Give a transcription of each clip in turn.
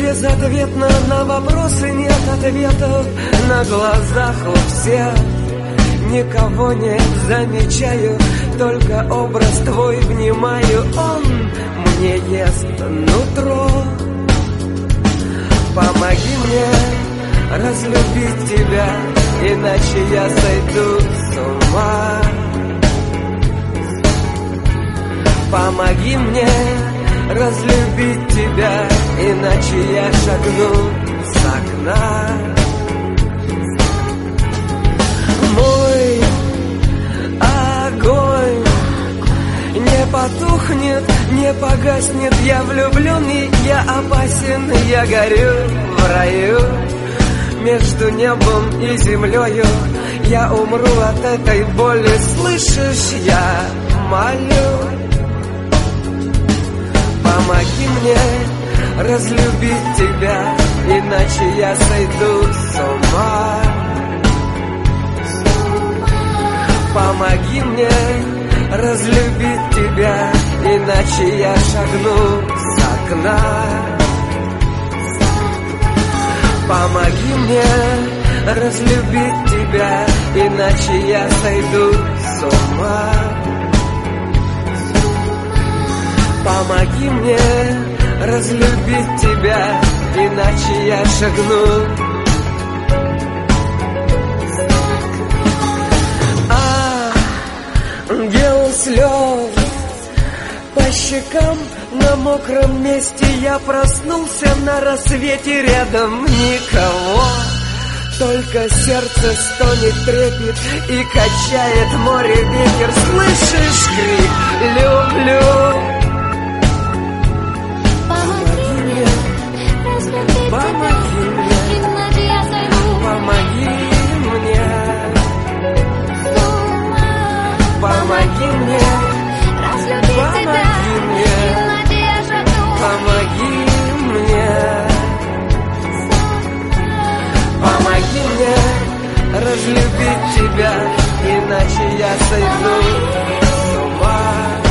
Безответно на вопросы нет ответов, на глазах у всех. Никого не замечаю, только образ твой внимаю. Он мне ест нутро. Помоги мне разлюбить тебя, иначе я сойду с ума. Помоги мне разлюбить тебя, иначе я шагну с окна. Мой огонь не потухнет, не погаснет. Я влюбленный, я опасен, я горю в раю. Между небом и землею я умру от этой боли. Слышишь, я молю. Помоги мне разлюбить тебя, иначе я сойду с ума. Помоги мне разлюбить тебя, иначе я шагну с окна. Помоги мне разлюбить тебя, иначе я сойду с ума. Помоги мне разлюбить тебя, иначе я шагну. Ангел слез по щекам, на мокром месте я проснулся на рассвете. Рядом никого, только сердце стонет, трепет и качает море ветер. Слышишь крик «Люблю»? Помоги мне, помоги мне, помоги мне, помоги мне, помоги мне, помоги мне разлюбить тебя, иначе я сойду с ума.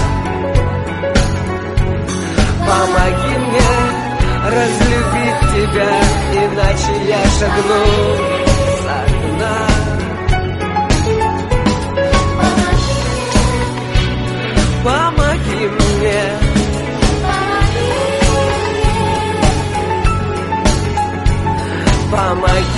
Помоги мне разлюбить тебя, иначе я шагну с окна. Помоги мне, помоги